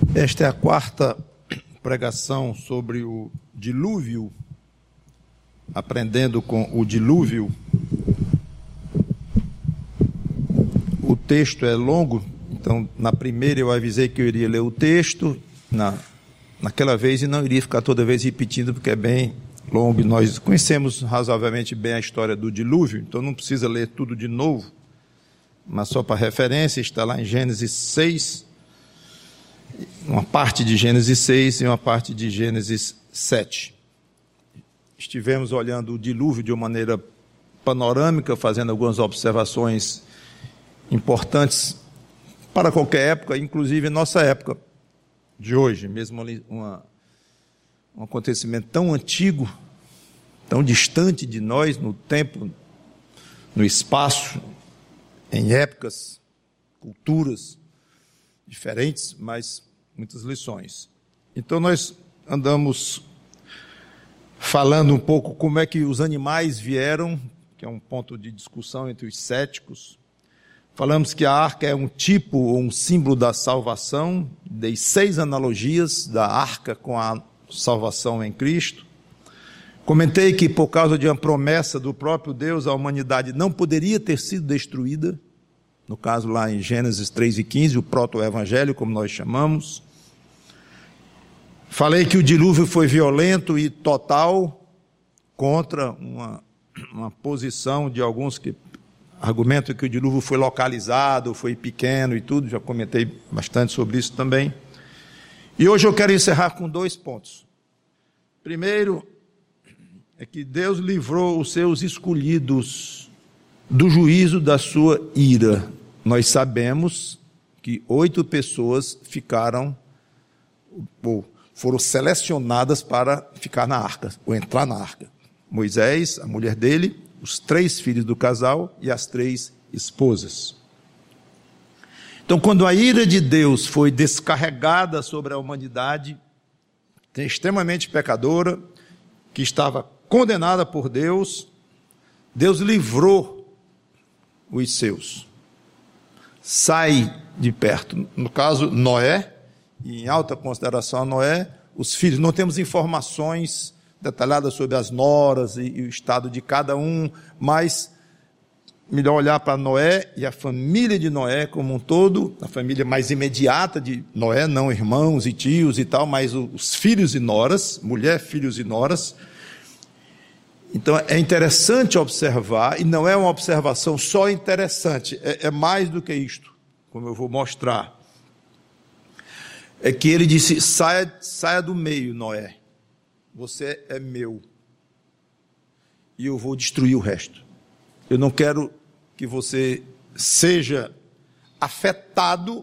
Esta é a quarta pregação sobre o dilúvio, aprendendo com o dilúvio. O texto é longo, então na primeira eu avisei que eu iria ler o texto, naquela vez, e não iria ficar toda vez repetindo, porque é bem longo, e nós conhecemos razoavelmente bem a história do dilúvio, então não precisa ler tudo de novo, mas só para referência, está lá em Gênesis 6, uma parte de Gênesis 6 e uma parte de Gênesis 7. Estivemos olhando o dilúvio de uma maneira panorâmica, fazendo algumas observações importantes para qualquer época, inclusive nossa época de hoje, mesmo um acontecimento tão antigo, tão distante de nós, no tempo, no espaço, em épocas, culturas diferentes, mas muitas lições. Então nós andamos falando um pouco como é que os animais vieram, que é um ponto de discussão entre os céticos. Falamos que a arca é um tipo ou um símbolo da salvação, dei 6 analogias da arca com a salvação em Cristo. Comentei que por causa de uma promessa do próprio Deus, a humanidade não poderia ter sido destruída, no caso lá em Gênesis 3:15, o proto-evangelho, como nós chamamos. Falei que o dilúvio foi violento e total, contra uma posição de alguns que argumentam que o dilúvio foi localizado, foi pequeno e tudo, já comentei bastante sobre isso também. E hoje eu quero encerrar com 2 pontos. Primeiro, é que Deus livrou os seus escolhidos do juízo da sua ira. Nós sabemos que 8 pessoas foram selecionadas para ficar na arca, ou entrar na arca. Moisés, a mulher dele, os 3 filhos do casal e as 3 esposas. Então, quando a ira de Deus foi descarregada sobre a humanidade, extremamente pecadora, que estava condenada por Deus, Deus livrou os seus. Sai de perto. No caso, Noé, e em alta consideração a Noé, os filhos. Não temos informações detalhadas sobre as noras e o estado de cada um, mas melhor olhar para Noé e a família de Noé como um todo, a família mais imediata de Noé, não irmãos e tios e tal, mas os filhos e noras, mulher, filhos e noras. Então é interessante observar, e não é uma observação só interessante, é mais do que isto, como eu vou mostrar. É que ele disse, saia do meio, Noé, você é meu, e eu vou destruir o resto. Eu não quero que você seja afetado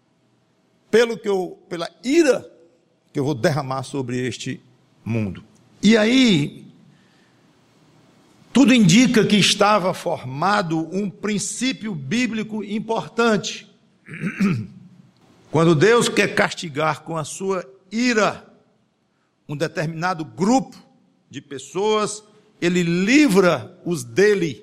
pela ira que eu vou derramar sobre este mundo. E aí, tudo indica que estava formado um princípio bíblico importante. Quando Deus quer castigar com a sua ira um determinado grupo de pessoas, ele livra os dele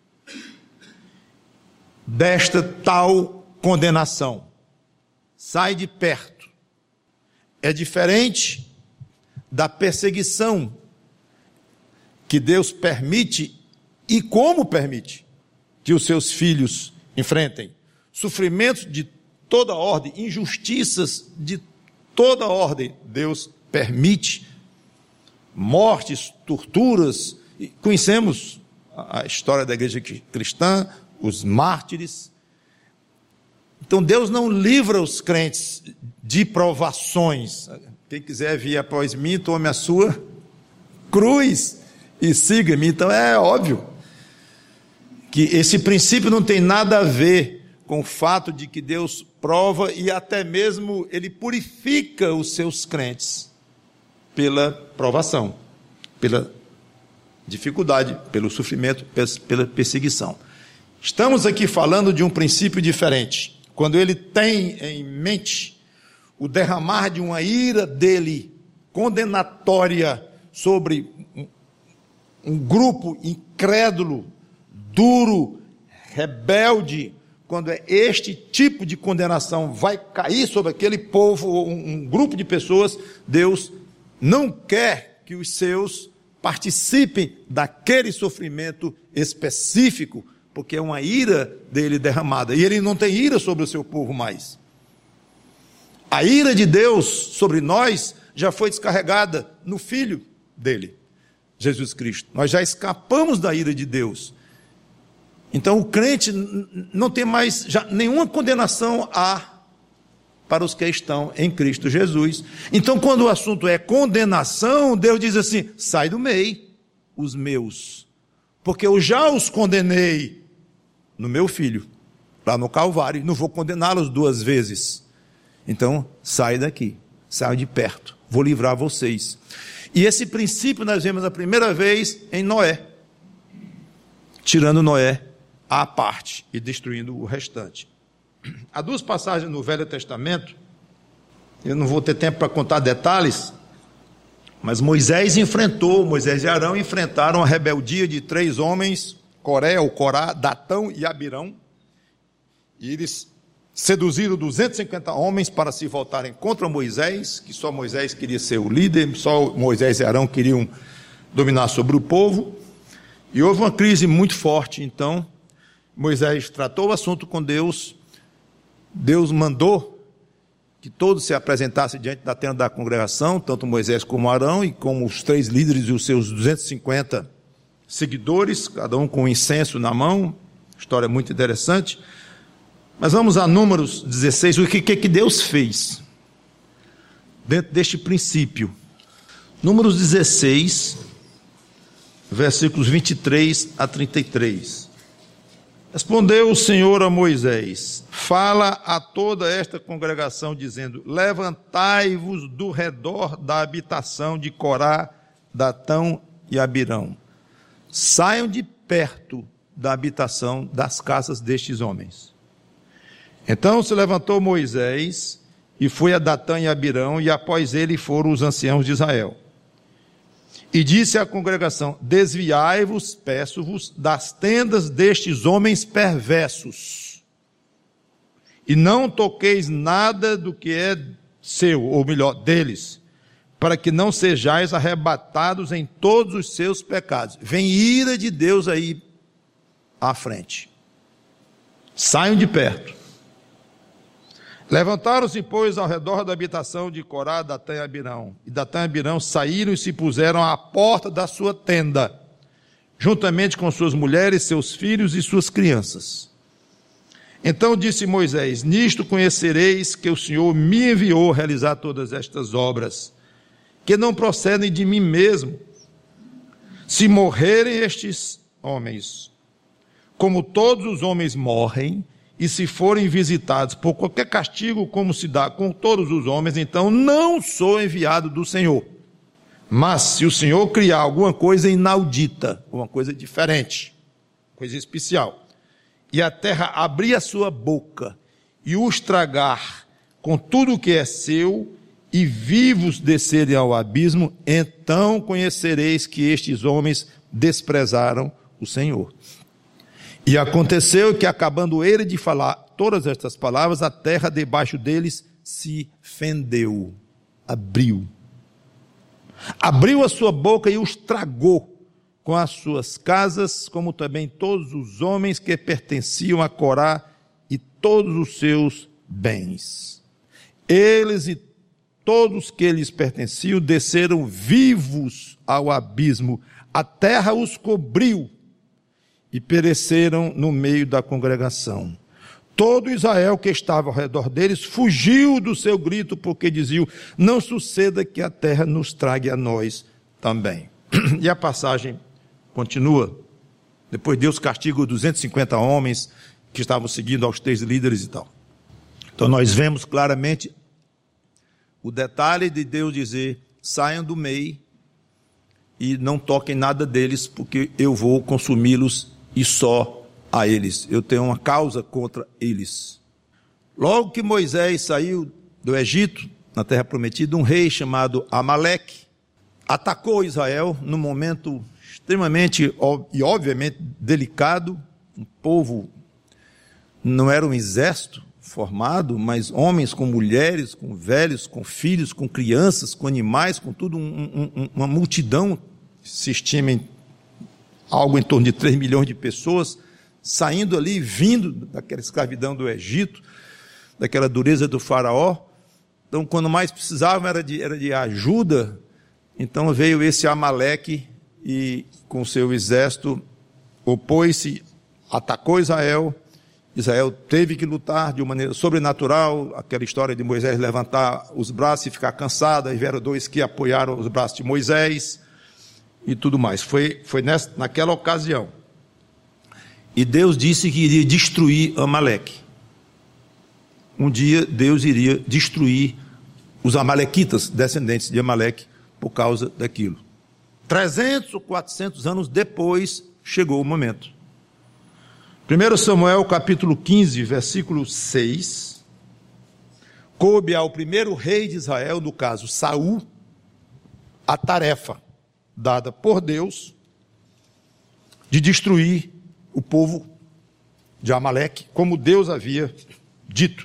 desta tal condenação. Sai de perto. É diferente da perseguição que Deus permite e como permite que os seus filhos enfrentem sofrimentos de toda ordem, injustiças de toda ordem. Deus permite mortes, torturas. Conhecemos a história da igreja cristã, os mártires. Então Deus não livra os crentes de provações. Quem quiser vir após mim, tome a sua cruz e siga-me. Então é óbvio que esse princípio não tem nada a ver com o fato de que Deus prova e até mesmo ele purifica os seus crentes pela provação, pela dificuldade, pelo sofrimento, pela perseguição. Estamos aqui falando de um princípio diferente. Quando ele tem em mente o derramar de uma ira dele condenatória sobre um grupo incrédulo, duro, rebelde, quando é este tipo de condenação vai cair sobre aquele povo, um grupo de pessoas, Deus não quer que os seus participem daquele sofrimento específico, porque é uma ira dele derramada, e ele não tem ira sobre o seu povo mais. A ira de Deus sobre nós já foi descarregada no Filho dele, Jesus Cristo. Nós já escapamos da ira de Deus. Então o crente não tem mais já nenhuma condenação para os que estão em Cristo Jesus. Então quando o assunto é condenação, Deus diz assim: sai do meio, os meus, porque eu já os condenei no meu Filho, lá no Calvário, não vou condená-los duas vezes. Então sai daqui, sai de perto, vou livrar vocês. E esse princípio nós vemos a primeira vez em Noé, tirando Noé à parte e destruindo o restante. Há duas passagens no Velho Testamento, eu não vou ter tempo para contar detalhes, mas Moisés e Arão enfrentaram a rebeldia de 3 homens, Corá, Datão e Abirão, e eles seduziram 250 homens para se voltarem contra Moisés, que só Moisés queria ser o líder, só Moisés e Arão queriam dominar sobre o povo, e houve uma crise muito forte. Então Moisés tratou o assunto com Deus, Deus mandou que todos se apresentassem diante da tenda da congregação, tanto Moisés como Arão, e como os 3 líderes e os seus 250 seguidores, cada um com um incenso na mão, história muito interessante. Mas vamos a Números 16, o que Deus fez dentro deste princípio. Números 16, versículos 23 a 33. Respondeu o Senhor a Moisés: fala a toda esta congregação, dizendo: levantai-vos do redor da habitação de Corá, Datão e Abirão. Saiam de perto da habitação das casas destes homens. Então se levantou Moisés e foi a Datã e Abirão, e após ele foram os anciãos de Israel. E disse à congregação: desviai-vos, peço-vos, das tendas destes homens perversos, e não toqueis nada do que é seu, ou melhor, deles, para que não sejais arrebatados em todos os seus pecados. Vem ira de Deus aí à frente. Saiam de perto. Levantaram-se, pois, ao redor da habitação de Corá, Datã e Abirão. E Datã e Abirão saíram e se puseram à porta da sua tenda, juntamente com suas mulheres, seus filhos e suas crianças. Então disse Moisés: nisto conhecereis que o Senhor me enviou realizar todas estas obras, que não procedem de mim mesmo. Se morrerem estes homens, como todos os homens morrem, e se forem visitados por qualquer castigo, como se dá com todos os homens, então não sou enviado do Senhor. Mas se o Senhor criar alguma coisa inaudita, uma coisa diferente, coisa especial, e a terra abrir a sua boca e os tragar com tudo o que é seu, e vivos descerem ao abismo, então conhecereis que estes homens desprezaram o Senhor. E aconteceu que, acabando ele de falar todas estas palavras, a terra debaixo deles se fendeu, abriu a sua boca e os tragou com as suas casas, como também todos os homens que pertenciam a Corá e todos os seus bens. Eles e todos que lhes pertenciam desceram vivos ao abismo, a terra os cobriu e pereceram no meio da congregação. Todo Israel que estava ao redor deles fugiu do seu grito, porque diziam: não suceda que a terra nos trague a nós também. E a passagem continua. Depois Deus castiga os 250 homens que estavam seguindo aos 3 líderes e tal. Então nós vemos claramente o detalhe de Deus dizer: saiam do meio e não toquem nada deles, porque eu vou consumi-los e só a eles. Eu tenho uma causa contra eles. Logo que Moisés saiu do Egito, na terra prometida, um rei chamado Amaleque atacou Israel num momento extremamente e obviamente delicado, um povo não era um exército formado, mas homens com mulheres, com velhos, com filhos, com crianças, com animais, com tudo, uma multidão, se estima em algo em torno de 3 milhões de pessoas, saindo ali, vindo daquela escravidão do Egito, daquela dureza do faraó. Então, quando mais precisavam era de ajuda, então veio esse Amaleque e com seu exército opôs-se, atacou Israel. Israel teve que lutar de uma maneira sobrenatural, aquela história de Moisés levantar os braços e ficar cansado, aí vieram 2 que apoiaram os braços de Moisés e tudo mais. Foi naquela ocasião. E Deus disse que iria destruir Amaleque. Um dia Deus iria destruir os amalequitas, descendentes de Amaleque, por causa daquilo. 300 ou 400 anos depois chegou o momento. 1 Samuel capítulo 15, versículo 6, coube ao primeiro rei de Israel, no caso Saul, a tarefa dada por Deus de destruir o povo de Amaleque, como Deus havia dito.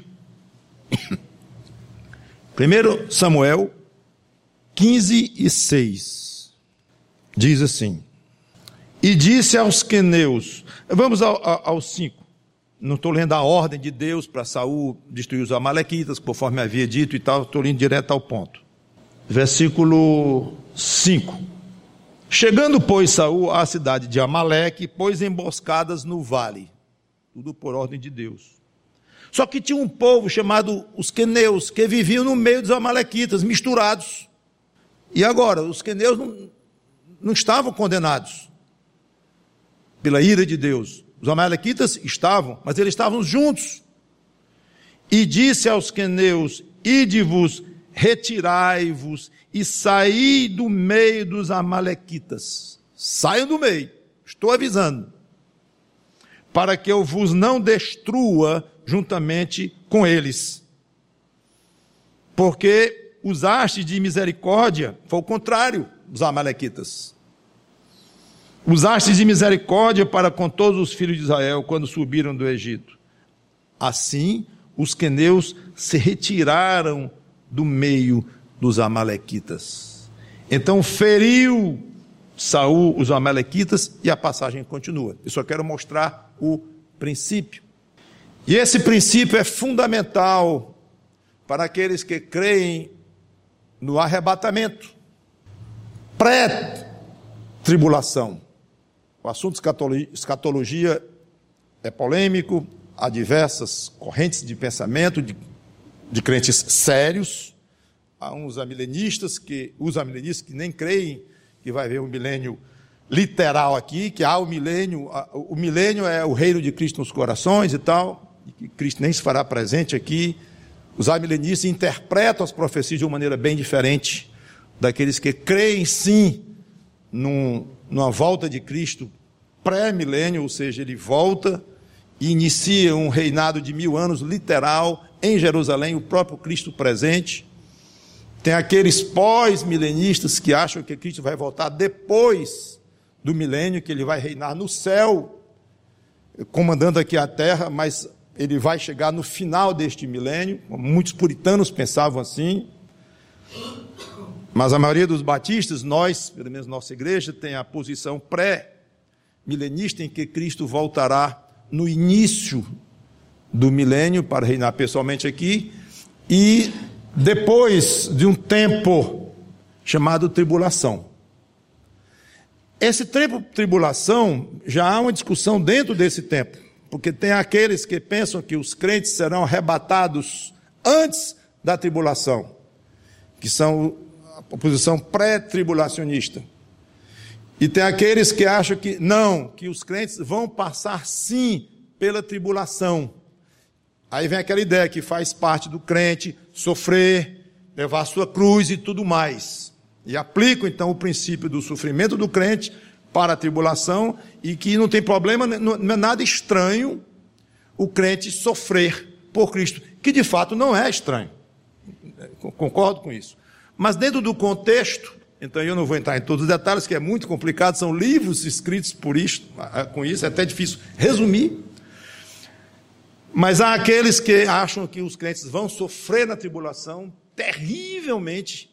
1 Samuel 15 e 6, diz assim: e disse aos queneus, vamos ao 5, não estou lendo a ordem de Deus para Saul destruir os amalequitas, conforme havia dito e tal, estou lendo direto ao ponto. Versículo 5, chegando, pois, Saul à cidade de Amaleque, pôs emboscadas no vale, tudo por ordem de Deus. Só que tinha um povo chamado os queneus, que viviam no meio dos amalequitas, misturados. E agora, os queneus não estavam condenados pela ira de Deus. Os amalequitas estavam, mas eles estavam juntos. E disse aos queneus: ide-vos, retirai-vos e saí do meio dos amalequitas. Saiam do meio, estou avisando, para que eu vos não destrua juntamente com eles. Porque usaste de misericórdia, foi o contrário dos amalequitas. Usaste de misericórdia para com todos os filhos de Israel, quando subiram do Egito. Assim, os queneus se retiraram do meio dos amalequitas. Então feriu Saul os amalequitas, e a passagem continua. Eu só quero mostrar o princípio. E esse princípio é fundamental para aqueles que creem no arrebatamento, pré-tribulação. O assunto escatologia é polêmico, há diversas correntes de pensamento de crentes sérios. Há uns amilenistas que nem creem que vai haver um milênio literal aqui, que há o milênio é o reino de Cristo nos corações e tal, e que Cristo nem se fará presente aqui. Os amilenistas interpretam as profecias de uma maneira bem diferente daqueles que creem sim numa volta de Cristo pré-milênio, ou seja, ele volta e inicia um reinado de 1000 anos literal em Jerusalém, o próprio Cristo presente. Tem aqueles pós-milenistas que acham que Cristo vai voltar depois do milênio, que ele vai reinar no céu, comandando aqui a terra, mas ele vai chegar no final deste milênio. Muitos puritanos pensavam assim, mas a maioria dos batistas, nós, pelo menos nossa igreja, tem a posição pré-milenista em que Cristo voltará no início do milênio para reinar pessoalmente aqui, e depois de um tempo chamado tribulação. Esse tempo tribulação, já há uma discussão dentro desse tempo, porque tem aqueles que pensam que os crentes serão arrebatados antes da tribulação, que são a posição pré-tribulacionista. E tem aqueles que acham que não, que os crentes vão passar sim pela tribulação. Aí vem aquela ideia que faz parte do crente sofrer, levar a sua cruz e tudo mais. E aplicam então o princípio do sofrimento do crente para a tribulação, e que não tem problema, não é nada estranho o crente sofrer por Cristo, que de fato não é estranho. Concordo com isso. Mas dentro do contexto, então eu não vou entrar em todos os detalhes, que é muito complicado, são livros escritos com isso, é até difícil resumir. Mas há aqueles que acham que os crentes vão sofrer na tribulação terrivelmente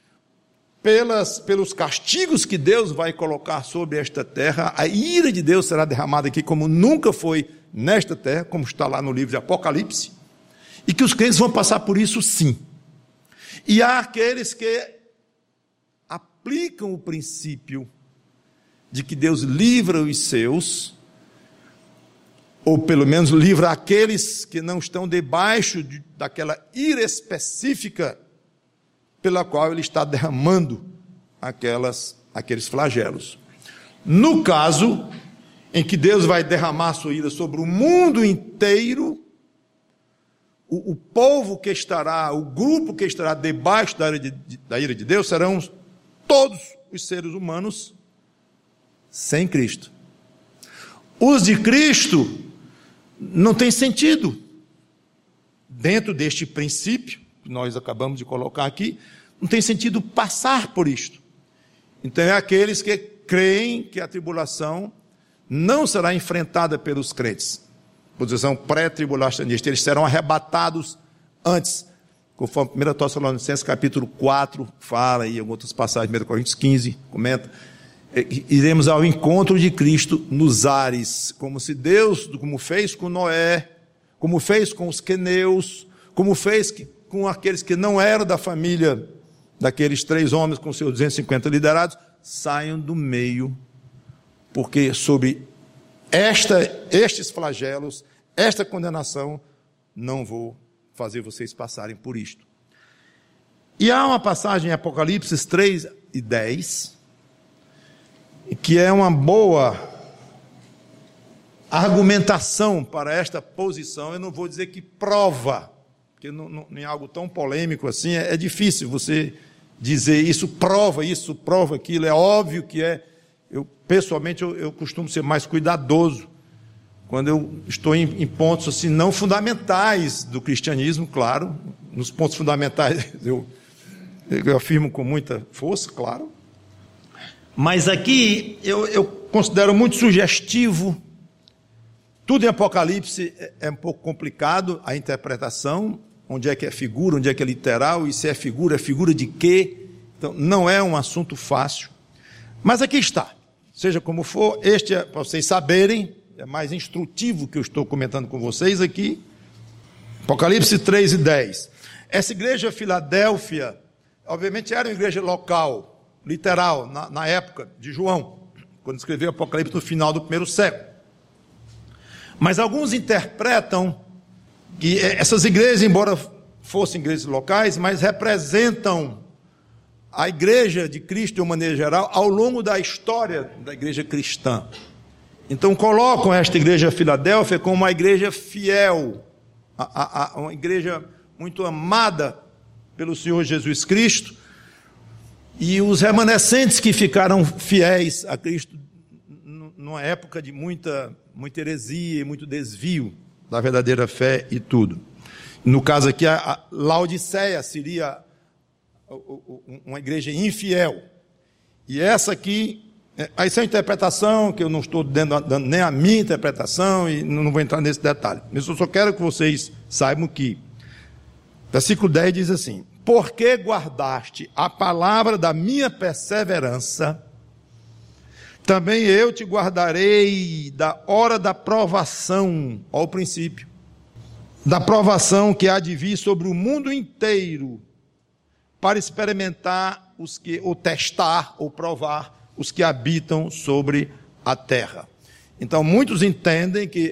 pelos castigos que Deus vai colocar sobre esta terra. A ira de Deus será derramada aqui como nunca foi nesta terra, como está lá no livro de Apocalipse, e que os crentes vão passar por isso sim. E há aqueles que aplicam o princípio de que Deus livra os seus, ou pelo menos livra aqueles que não estão debaixo daquela ira específica pela qual ele está derramando aqueles flagelos. No caso em que Deus vai derramar sua ira sobre o mundo inteiro, o povo que estará, o grupo que estará debaixo da ira de Deus serão todos os seres humanos sem Cristo. Os de Cristo não tem sentido. Dentro deste princípio, que nós acabamos de colocar aqui, não tem sentido passar por isto. Então é aqueles que creem que a tribulação não será enfrentada pelos crentes. Posição pré-tribulacionista, eles serão arrebatados antes, conforme 1 Tessalonicenses capítulo 4 fala, e em outras passagens, 1 Coríntios 15 comenta, iremos ao encontro de Cristo nos ares, como se Deus, como fez com Noé, como fez com os queneus, como fez com aqueles que não eram da família daqueles 3 homens com seus 250 liderados, saiam do meio, porque sobre estes flagelos, esta condenação, não vou fazer vocês passarem por isto. E há uma passagem em Apocalipse 3 e 10, que é uma boa argumentação para esta posição. Eu não vou dizer que prova, porque em algo tão polêmico assim, é difícil você dizer isso prova aquilo, é óbvio que é. Pessoalmente, eu costumo ser mais cuidadoso quando eu estou em pontos assim, não fundamentais do cristianismo, claro. Nos pontos fundamentais eu afirmo com muita força, claro. Mas aqui eu considero muito sugestivo. Tudo em Apocalipse é um pouco complicado, a interpretação, onde é que é figura, onde é que é literal, e se é figura de quê? Então, não é um assunto fácil. Mas aqui está. Seja como for, este é para vocês saberem, é mais instrutivo que eu estou comentando com vocês aqui. Apocalipse 3 e 10. Essa igreja Filadélfia, obviamente era uma igreja local, literal, na época de João, quando escreveu Apocalipse no final do 1º século. Mas alguns interpretam que essas igrejas, embora fossem igrejas locais, mas representam a igreja de Cristo, de uma maneira geral, ao longo da história da igreja cristã. Então colocam esta igreja Filadélfia como uma igreja fiel, uma igreja muito amada pelo Senhor Jesus Cristo, e os remanescentes que ficaram fiéis a Cristo numa época de muita heresia e muito desvio da verdadeira fé e tudo. No caso aqui, a Laodiceia seria uma igreja infiel. E essa aqui, essa é uma interpretação que eu não estou dando nem a minha interpretação e não vou entrar nesse detalhe. Mas eu só quero que vocês saibam que, versículo 10 diz assim: porque guardaste a palavra da minha perseverança, também eu te guardarei da hora da provação, ó, o princípio, da provação que há de vir sobre o mundo inteiro, para experimentar ou testar, ou provar os que habitam sobre a terra. Então, muitos entendem que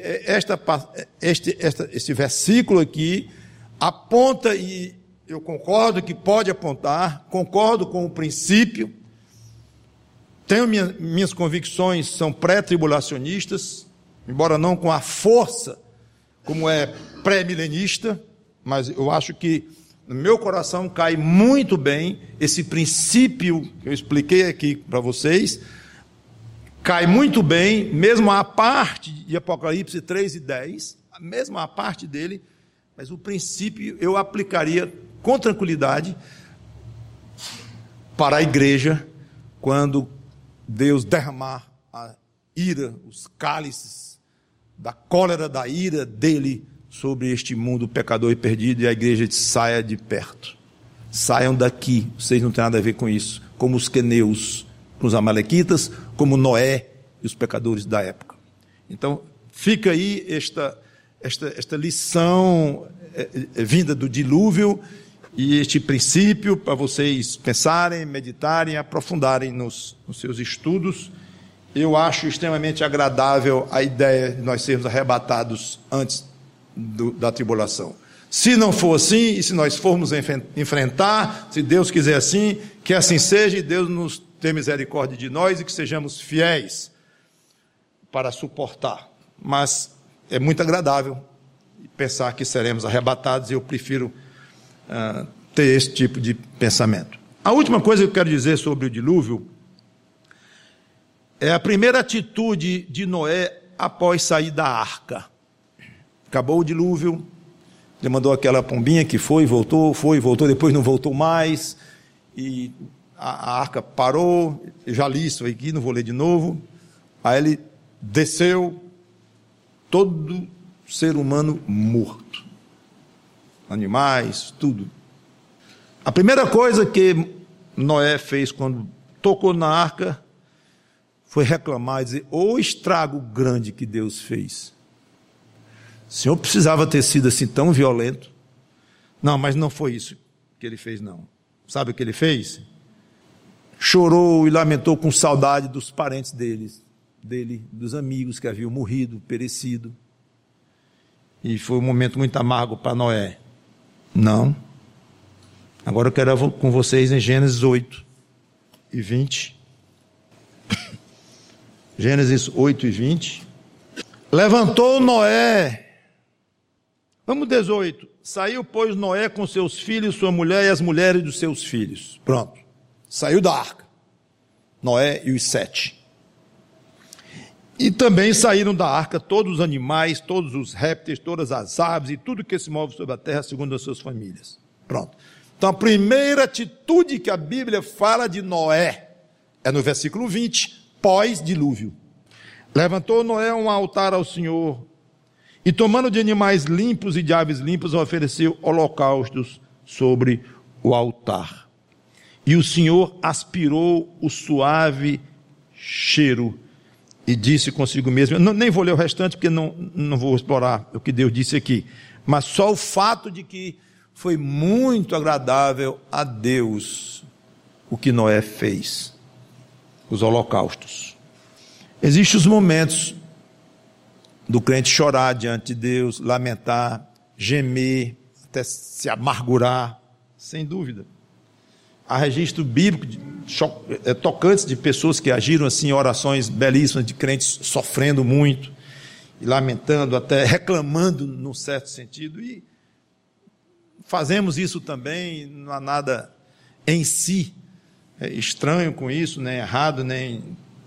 este versículo aqui aponta, e eu concordo que pode apontar, concordo com o princípio, tenho minhas convicções são pré-tribulacionistas, embora não com a força como é pré-milenista, mas eu acho que no meu coração cai muito bem esse princípio que eu expliquei aqui para vocês, cai muito bem, mesmo a parte de Apocalipse 3 e 10, mesmo a parte dele, mas o princípio eu aplicaria com tranquilidade para a igreja, quando Deus derramar a ira, os cálices da cólera da ira dele sobre este mundo pecador e perdido, e a igreja diz: saia de perto. Saiam daqui, vocês não têm nada a ver com isso. Como os queneus com os amalequitas, como Noé e os pecadores da época. Então, fica aí esta lição vinda do dilúvio e este princípio para vocês pensarem, meditarem, aprofundarem nos seus estudos. Eu acho extremamente agradável a ideia de nós sermos arrebatados antes da tribulação. Se não for assim, e se nós formos enfrentar, se Deus quiser assim, que assim seja, e Deus nos tenha misericórdia de nós e que sejamos fiéis para suportar. Mas é muito agradável pensar que seremos arrebatados, e eu prefiro ter esse tipo de pensamento. A última coisa que eu quero dizer sobre o dilúvio é a primeira atitude de Noé após sair da arca. Acabou o dilúvio, ele mandou aquela pombinha que foi e voltou, depois não voltou mais, e a arca parou. Eu já li isso aqui, não vou ler de novo. Aí ele desceu, todo ser humano morto, animais, tudo. A primeira coisa que Noé fez quando tocou na arca foi reclamar e dizer: ô estrago grande que Deus fez. O Senhor precisava ter sido assim tão violento. Não, mas não foi isso que ele fez, não. Sabe o que ele fez? Chorou e lamentou com saudade dos parentes dele, dos amigos que haviam morrido, perecido. E foi um momento muito amargo para Noé. Não. Agora eu quero ir com vocês em Gênesis 8 e 20. Gênesis 8 e 20. Levantou Noé. Vamos 18. Saiu, pois, Noé com seus filhos, sua mulher e as mulheres dos seus filhos. Pronto. Saiu da arca. Noé e os 7. E também saíram da arca todos os animais, todos os répteis, todas as aves e tudo que se move sobre a terra segundo as suas famílias. Pronto. Então a primeira atitude que a Bíblia fala de Noé é no versículo 20, pós-dilúvio. Levantou Noé um altar ao Senhor, e tomando de animais limpos e de aves limpas, ofereceu holocaustos sobre o altar. E o Senhor aspirou o suave cheiro e disse consigo mesmo, nem vou ler o restante porque não vou explorar o que Deus disse aqui, mas só o fato de que foi muito agradável a Deus o que Noé fez, os holocaustos. Existem os momentos do crente chorar diante de Deus, lamentar, gemer, até se amargurar, sem dúvida. Há registro bíblico tocantes de pessoas que agiram assim, orações belíssimas de crentes sofrendo muito, e lamentando, até reclamando num certo sentido, e fazemos isso também, não há nada em si estranho com isso, nem errado, nem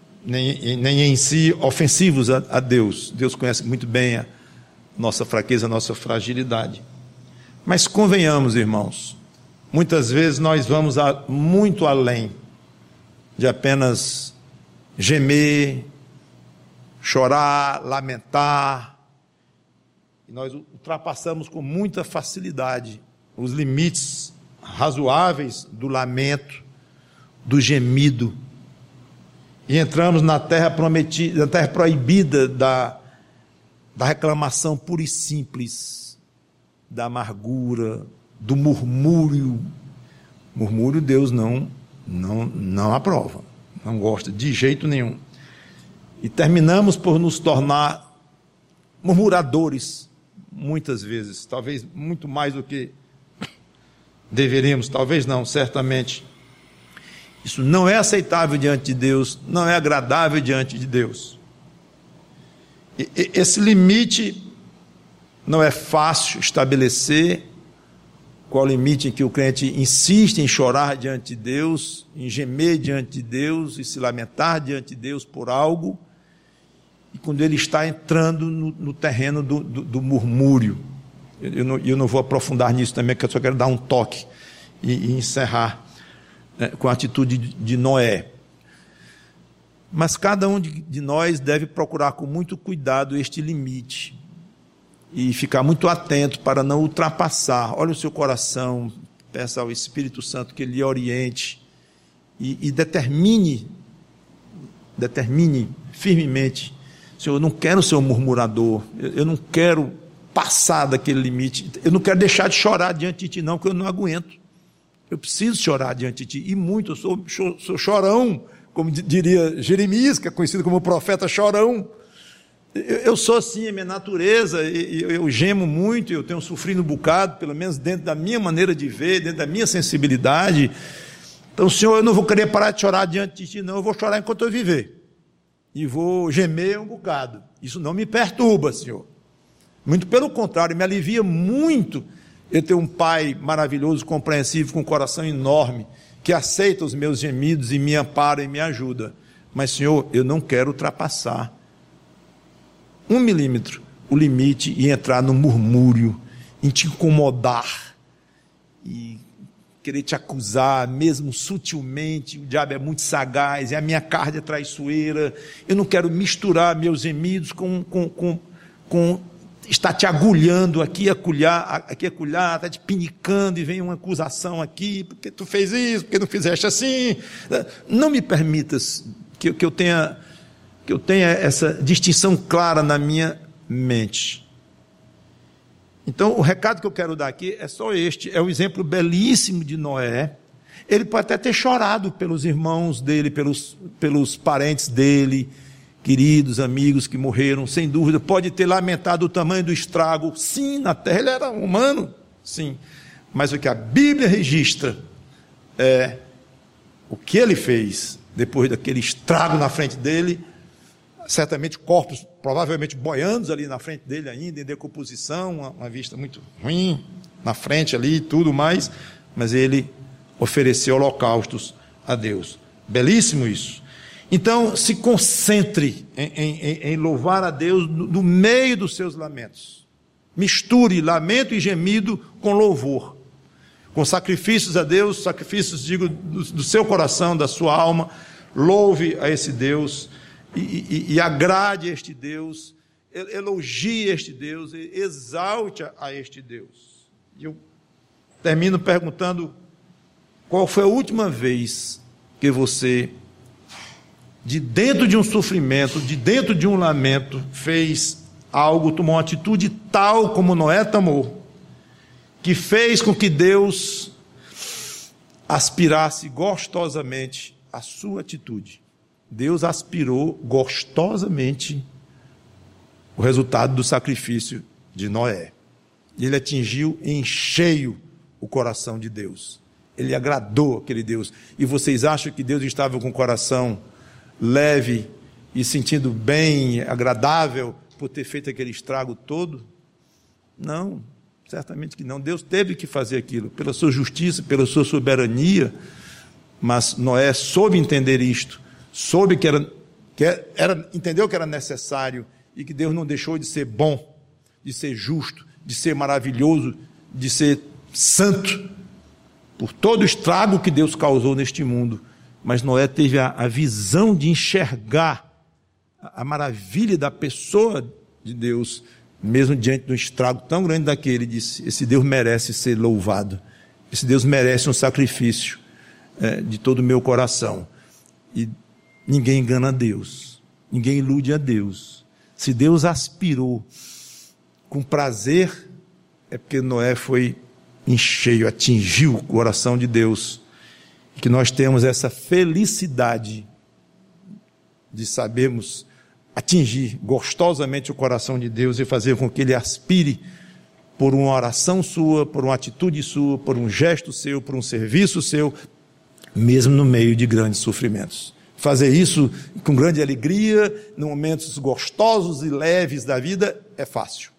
em si ofensivos a Deus. Deus conhece muito bem a nossa fraqueza, a nossa fragilidade. Mas convenhamos, irmãos, muitas vezes nós vamos muito além de apenas gemer, chorar, lamentar. E nós ultrapassamos com muita facilidade os limites razoáveis do lamento, do gemido, e entramos na terra prometida, na terra proibida da reclamação pura e simples, da amargura, do murmúrio. Murmúrio Deus não aprova, não gosta de jeito nenhum. E terminamos por nos tornar murmuradores, muitas vezes, talvez muito mais do que deveríamos, talvez não, certamente. Isso não é aceitável diante de Deus, não é agradável diante de Deus. Esse limite não é fácil estabelecer. Qual o limite em que o crente insiste em chorar diante de Deus, em gemer diante de Deus e se lamentar diante de Deus por algo, e quando ele está entrando no terreno do murmúrio. Eu não vou aprofundar nisso também, porque eu só quero dar um toque e encerrar com a atitude de Noé. Mas cada um de nós deve procurar com muito cuidado este limite. e ficar muito atento para não ultrapassar. Olha o seu coração, peça ao Espírito Santo que ele lhe oriente e determine firmemente: Senhor, eu não quero ser um murmurador, eu não quero passar daquele limite, eu não quero deixar de chorar diante de Ti não, porque eu não aguento, eu preciso chorar diante de Ti, e muito, eu sou chorão, como diria Jeremias, que é conhecido como o profeta chorão. Eu sou assim, é minha natureza, eu gemo muito, eu tenho sofrido um bocado, pelo menos dentro da minha maneira de ver, dentro da minha sensibilidade. Então, Senhor, eu não vou querer parar de chorar diante de Ti não, eu vou chorar enquanto eu viver, e vou gemer um bocado. Isso não me perturba, Senhor, muito pelo contrário, me alivia muito eu ter um Pai maravilhoso, compreensivo, com um coração enorme, que aceita os meus gemidos e me ampara e me ajuda. Mas, Senhor, eu não quero ultrapassar 1 milímetro o limite e entrar no murmúrio, em te incomodar e querer te acusar, mesmo sutilmente. O diabo é muito sagaz, a minha carne é traiçoeira. Eu não quero misturar meus gemidos com está te agulhando aqui, acolhar, está te pinicando, e vem uma acusação aqui, porque tu fez isso, porque não fizeste assim. Não me permitas que eu tenha essa distinção clara na minha mente. Então, o recado que eu quero dar aqui é só este, é o exemplo belíssimo de Noé. Ele pode até ter chorado pelos irmãos dele, pelos parentes dele, queridos amigos que morreram, sem dúvida, pode ter lamentado o tamanho do estrago, sim, na terra ele era humano, sim, mas o que a Bíblia registra é o que ele fez depois daquele estrago na frente dele. Certamente corpos provavelmente boiando ali na frente dele ainda, em decomposição, uma vista muito ruim na frente ali e tudo mais, mas ele ofereceu holocaustos a Deus. Belíssimo isso. Então, se concentre em louvar a Deus no meio dos seus lamentos. Misture lamento e gemido com louvor, com sacrifícios a Deus, sacrifícios, digo, do seu coração, da sua alma. Louve a esse Deus e agrade a este Deus, elogie este Deus, exalte a este Deus. E eu termino perguntando: qual foi a última vez que você, de dentro de um sofrimento, de dentro de um lamento, fez algo, tomou uma atitude tal como Noé tomou, que fez com que Deus aspirasse gostosamente a sua atitude? Deus aspirou gostosamente o resultado do sacrifício de Noé. Ele atingiu em cheio o coração de Deus. Ele agradou aquele Deus. E vocês acham que Deus estava com o coração leve e sentindo bem, agradável, por ter feito aquele estrago todo? Não, certamente que não. Deus teve que fazer aquilo, pela sua justiça, pela sua soberania, mas Noé soube entender isto, soube entendeu que era necessário, e que Deus não deixou de ser bom, de ser justo, de ser maravilhoso, de ser santo, por todo o estrago que Deus causou neste mundo. Mas Noé teve a visão de enxergar a maravilha da pessoa de Deus, mesmo diante de um estrago tão grande daquele. Ele disse: esse Deus merece ser louvado, esse Deus merece um sacrifício de todo o meu coração. E ninguém engana a Deus, ninguém ilude a Deus. Se Deus aspirou com prazer, é porque Noé foi em cheio, atingiu o coração de Deus. Que nós temos essa felicidade de sabermos atingir gostosamente o coração de Deus e fazer com que Ele aspire por uma oração sua, por uma atitude sua, por um gesto seu, por um serviço seu, mesmo no meio de grandes sofrimentos. Fazer isso com grande alegria, em momentos gostosos e leves da vida, é fácil.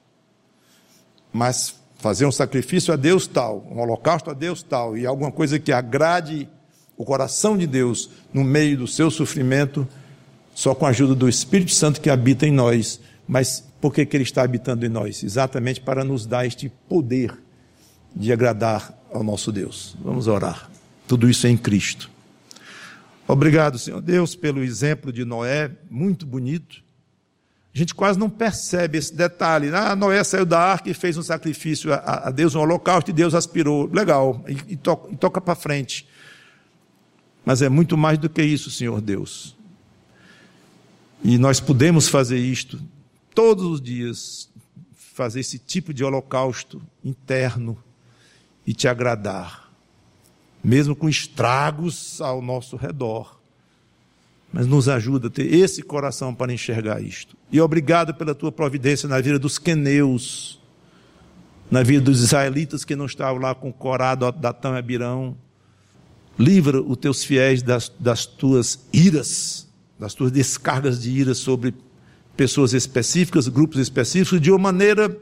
Mas fazer um sacrifício a Deus tal, um holocausto a Deus tal, e alguma coisa que agrade o coração de Deus no meio do seu sofrimento, só com a ajuda do Espírito Santo que habita em nós. Mas por que Ele está habitando em nós? Exatamente para nos dar este poder de agradar ao nosso Deus. Vamos orar. Tudo isso é em Cristo. Obrigado, Senhor Deus, pelo exemplo de Noé, muito bonito, A gente quase não percebe esse detalhe. Noé saiu da arca e fez um sacrifício a Deus, um holocausto, e Deus aspirou. Legal, e toca para frente. Mas é muito mais do que isso, Senhor Deus. E nós podemos fazer isto todos os dias, fazer esse tipo de holocausto interno e te agradar, mesmo com estragos ao nosso redor. Mas nos ajuda a ter esse coração para enxergar isto. E obrigado pela tua providência na vida dos queneus, na vida dos israelitas que não estavam lá com Corá, Datã e Abirão. Livra os teus fiéis das tuas iras, das tuas descargas de ira sobre pessoas específicas, grupos específicos, de uma maneira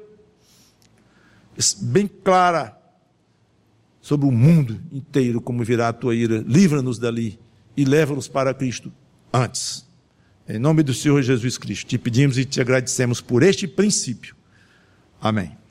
bem clara sobre o mundo inteiro, como virá a tua ira. Livra-nos dali e leva-nos para Cristo antes. Em nome do Senhor Jesus Cristo, te pedimos e te agradecemos por este princípio. Amém.